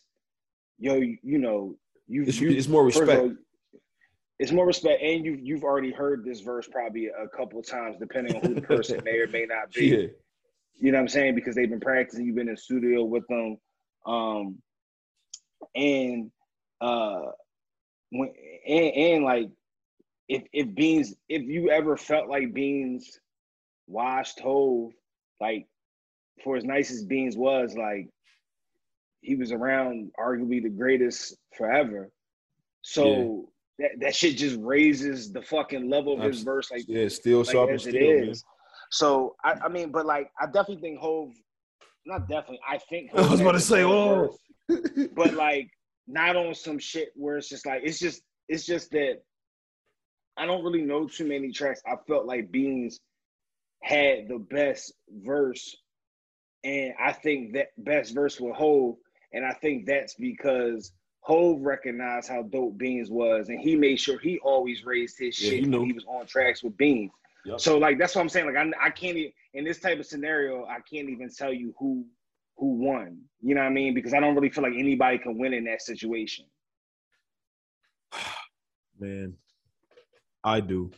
Speaker 5: it's more respect.
Speaker 4: All, it's more respect, and you've already heard this verse probably a couple of times, depending on who the person may or may not be.
Speaker 5: Yeah.
Speaker 4: You know what I'm saying? Because they've been practicing, you've been in the studio with them. Like if Beans, if you ever felt like Beans washed Hove, like for as nice as Beans was, like he was around arguably the greatest forever. So that shit just raises the fucking level of his verse, like
Speaker 5: still
Speaker 4: like
Speaker 5: sharp
Speaker 4: as
Speaker 5: as
Speaker 4: it
Speaker 5: steel,
Speaker 4: is. Man. So I mean, but like I definitely think Hove, not definitely, I think Hove
Speaker 5: I was about to say,
Speaker 4: verse, but like not on some shit where it's just like it's just that I don't really know too many tracks. I felt like Beans had the best verse, and I think that best verse with Hove, and I think that's because Hove recognized how dope Beans was, and he made sure he always raised his shit when he was on tracks with Beans. Yep. So like that's what I'm saying. Like I can't even, in this type of scenario, I can't even tell you who won. You know what I mean? Because I don't really feel like anybody can win in that situation.
Speaker 5: Man, I do.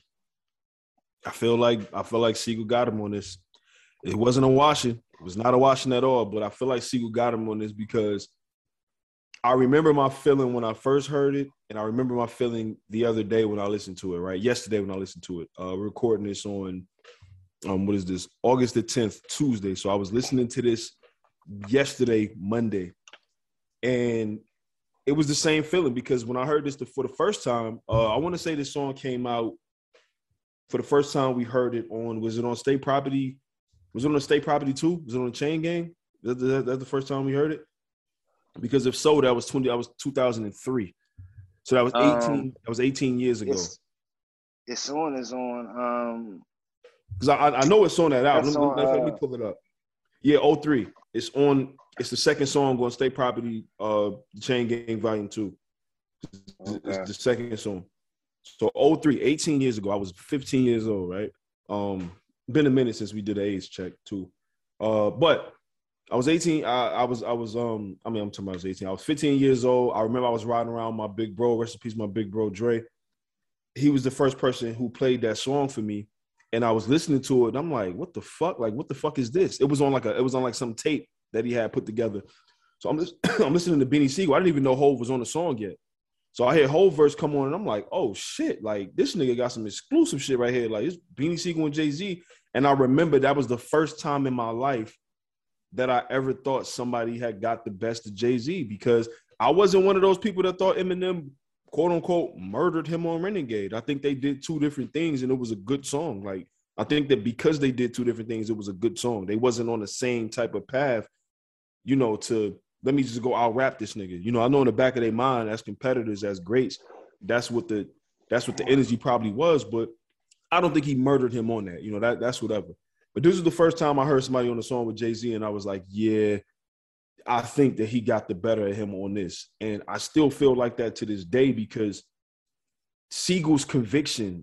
Speaker 5: I feel like Sigel got him on this. It wasn't a washing. It was not a washing at all. But I feel like Sigel got him on this because I remember my feeling when I first heard it, and I remember my feeling the other day when I listened to it, right? Yesterday when I listened to it. We're recording this on, what is this? August the 10th, Tuesday. So I was listening to this yesterday, Monday. And it was the same feeling because when I heard this for the first time, I want to say this song came out for the first time we heard it on, was it on State Property? Was it on State Property 2? Was it on the Chain Gang? That's the first time we heard it? Because if so, that was 2003. So that was 18. That was 18 years ago.
Speaker 4: It's on.
Speaker 5: Because I know it's on that album. Let me pull it up. Yeah, 03. It's on. It's the second song on State Property, Chain Gang Volume 2. It's the second song. So 03, 18 years ago. I was 15 years old, right? Been a minute since we did an age check too. But I was 18. I'm talking about I was 18. I was 15 years old. I remember I was riding around my big bro, rest in peace, my big bro, Dre. He was the first person who played that song for me. And I was listening to it and I'm like, what the fuck? Like, what the fuck is this? It was on some tape that he had put together. So I'm listening to Beanie Sigel. I didn't even know Hove was on the song yet. So I hear Hove verse come on and I'm like, oh shit, like this nigga got some exclusive shit right here. Like it's Beanie Sigel and Jay-Z. And I remember that was the first time in my life that I ever thought somebody had got the best of Jay-Z, because I wasn't one of those people that thought Eminem, quote unquote, murdered him on Renegade. I think they did two different things and it was a good song. Like, I think that because they did two different things, it was a good song. They wasn't on the same type of path, to let me just go out rap this nigga. I know in the back of their mind as competitors, as greats, that's what the energy probably was, but I don't think he murdered him on that. That's whatever. But this was the first time I heard somebody on the song with Jay-Z, and I was like, yeah, I think that he got the better of him on this. And I still feel like that to this day because Sigel's conviction,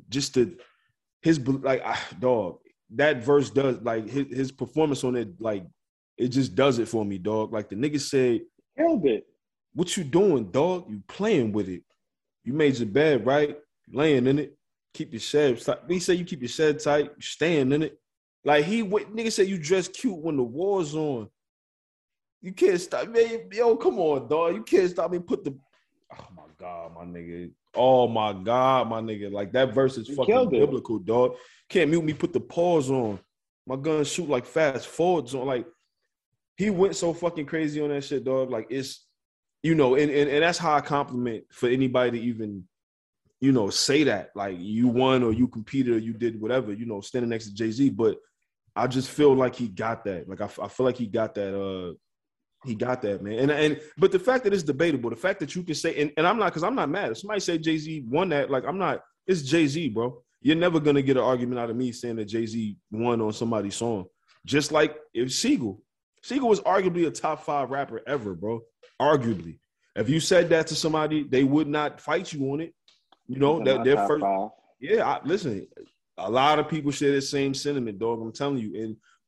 Speaker 5: that verse does, like, his performance on it, like, it just does it for me, dog. Like, the nigga said,
Speaker 4: held it.
Speaker 5: What you doing, dog? You playing with it. You made your bed, right? Laying in it. Keep your shed tight. He said you keep your shed tight. You staying in it. Like, nigga said you dress cute when the war's on. You can't stop, man. Yo, come on, dog. You can't stop me. Oh my God, my nigga. Oh my God, my nigga. Like, that verse is fucking biblical, dog. Can't mute me, put the pause on. My gun shoot like fast forwards on. Like, he went so fucking crazy on that shit, dog. Like, it's, and that's how I compliment for anybody to even, say that. Like, you won or you competed or you did whatever, standing next to Jay-Z. But I just feel like he got that. Like, I feel like he got that, man. But the fact that it's debatable, the fact that you can say, and I'm not, because I'm not mad. If somebody say Jay-Z won that, like, it's Jay-Z, bro. You're never going to get an argument out of me saying that Jay-Z won on somebody's song. Just like if Sigel was arguably a top 5 rapper ever, bro. Arguably. If you said that to somebody, they would not fight you on it. That their first. 5. Yeah, listen, a lot of people share the same sentiment, dog. I'm telling you. And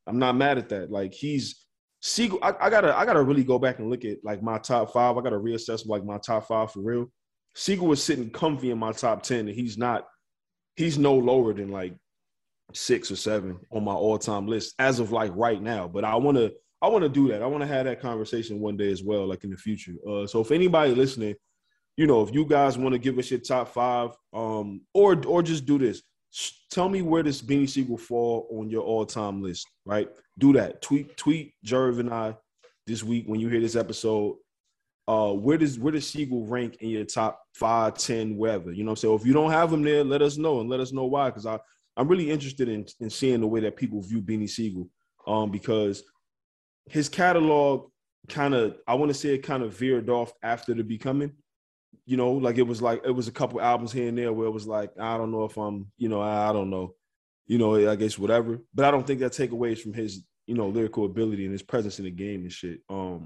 Speaker 5: I'm not mad at that. Like Sigel, I gotta really go back and look at like my top 5. I gotta reassess like my top 5 for real. Sigel was sitting comfy in my top 10, and he's no lower than like 6 or 7 on my all-time list as of like right now. But I wanna do that. I wanna have that conversation one day as well, like in the future. So if anybody listening, if you guys want to give us your top 5, or just do this. Tell me where does Beanie Sigel fall on your all-time list, right? Do that. Tweet Jerv and I this week when you hear this episode. Where does Sigel rank in your top 5, 10, wherever? You know what I'm saying? If you don't have him there, let us know and let us know why. Because I'm really interested in seeing the way that people view Beanie Sigel. Because his catalog I want to say it kind of veered off after The Becoming. Like it was a couple albums here and there where it was like, I don't know if I'm, I don't know, I guess whatever. But I don't think that take away from his, lyrical ability and his presence in the game and shit. I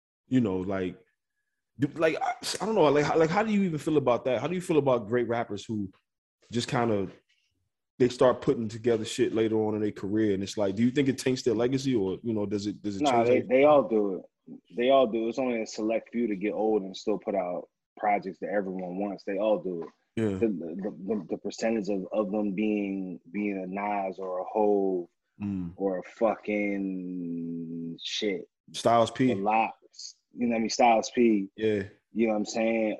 Speaker 5: don't know, like how do you even feel about that? How do you feel about great rappers who just kind of they start putting together shit later on in their career, and it's like, do you think it taints their legacy, or does it change?
Speaker 4: No, they all do it. They all do. It's only a select few to get old and still put out projects that everyone wants. They all do it. Yeah. The percentage of them being a Nas or a Hove or a fucking shit.
Speaker 5: Styles P.
Speaker 4: A lot. Styles P.
Speaker 5: Yeah.
Speaker 4: You know what I'm saying?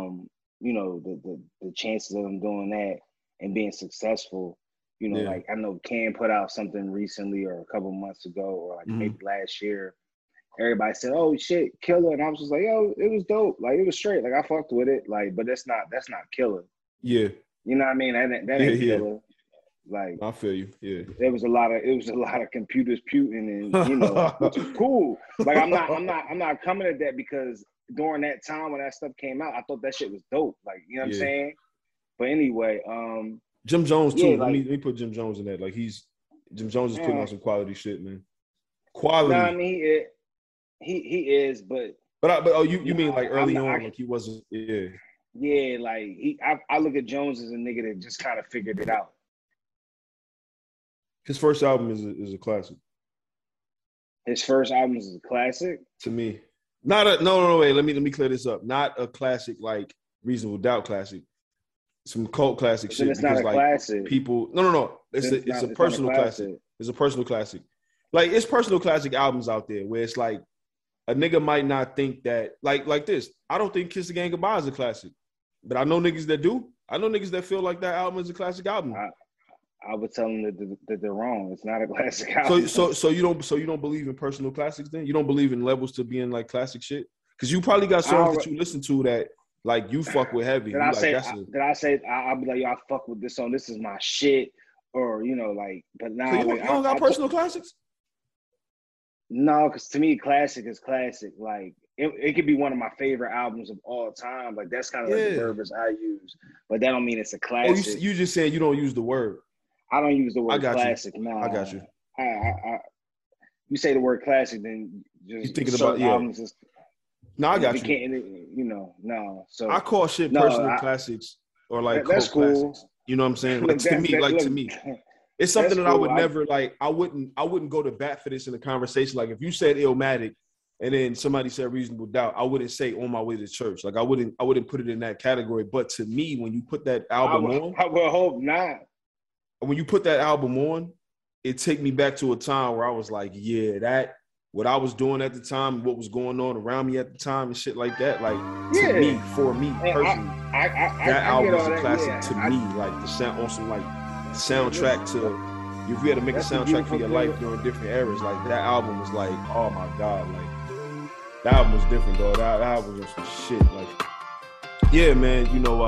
Speaker 4: The chances of them doing that and being successful, like I know Cam put out something recently or a couple months ago or like maybe last year. Everybody said, "Oh shit, killer," and I was just like, "Yo, it was dope. Like it was straight. Like I fucked with it. Like, but that's not killer."
Speaker 5: Yeah.
Speaker 4: You know what I mean? That ain't killer. Like
Speaker 5: I feel you. Yeah.
Speaker 4: It was a lot of computers puting and which is cool. Like I'm not coming at that because during that time when that stuff came out, I thought that shit was dope. Like, you know what I'm saying? But anyway,
Speaker 5: Jim Jones too. Let me put Jim Jones in that. Like Jim Jones is putting on some quality shit, man. Quality.
Speaker 4: No, I mean he is, but
Speaker 5: you mean like early on, like he wasn't, yeah.
Speaker 4: Yeah, like I look at Jones as a nigga that just kind of figured it out.
Speaker 5: His first album is a classic.
Speaker 4: His first album is a classic? To me.
Speaker 5: No, wait, let me clear this up. Not a classic like Reasonable Doubt classic. Some cult classic shit.
Speaker 4: It's not a classic.
Speaker 5: People no. It's a personal classic. It's a personal classic. Like it's personal classic albums out there where it's like a nigga might not think that like this. I don't think Kiss the Gang Goodbye is a classic. But I know niggas that do. I know niggas that feel like that album is a classic album.
Speaker 4: I would tell them that they're wrong. It's not a classic album.
Speaker 5: So you don't believe in personal classics then? You don't believe in levels to being like classic shit? Because you probably got songs that you listen to that like you fuck with heavy. Did I say I'll be like, yo, I fuck with this song. This is my shit. Or but now so you don't got personal classics?
Speaker 4: No, because to me, classic is classic. Like it could be one of my favorite albums of all time. Like that's kind of like the verbiage I use, but that don't mean it's a classic.
Speaker 5: Oh, you just saying you don't use the word.
Speaker 4: I don't use the word classic.
Speaker 5: No, I got you.
Speaker 4: You say the word classic, then just
Speaker 5: you thinking about albums. No, I got
Speaker 4: you. No. So
Speaker 5: I call shit personal classics or like cult classics. You know what I'm saying? Like to me. It's something that I would never like. I wouldn't go to bat for this in a conversation. Like if you said Illmatic and then somebody said Reasonable Doubt, I wouldn't say On My Way to Church. Like I wouldn't put it in that category. But to me, when you put that album on,
Speaker 4: I would hope not.
Speaker 5: When you put that album on, it take me back to a time where I was like, yeah, that what I was doing at the time, what was going on around me at the time, and shit like that. Like to me, for me personally, that album is a classic to me. Like the sound on some like soundtrack to, if you had to make a soundtrack for your life during different eras, like that album was like, oh my god, like that album was different, though. That album was some shit. Like, yeah, man,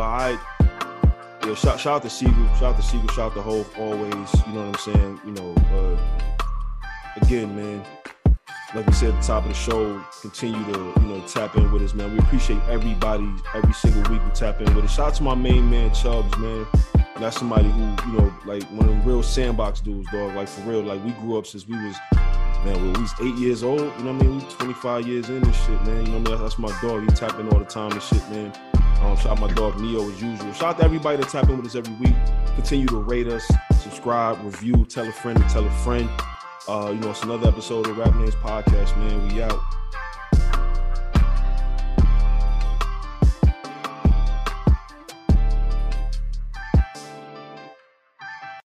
Speaker 5: shout out to Sigel, shout out to Hove always. You know what I'm saying? Again, man, like we said at the top of the show, continue to tap in with us, man. We appreciate everybody every single week we tap in with us. Shout out to my main man Chubbs, man. That's somebody who, like one of them real sandbox dudes, dog. Like for real, like we grew up since we was, man, we was 8 years old. You know what I mean? We 25 years in and shit, man. You know what I mean? That's my dog. He tap in all the time and shit, man. Shout out my dog Neo as usual. Shout out to everybody that tap in with us every week. Continue to rate us, subscribe, review, tell a friend to tell a friend. It's another episode of Rap Names Podcast, man. We out.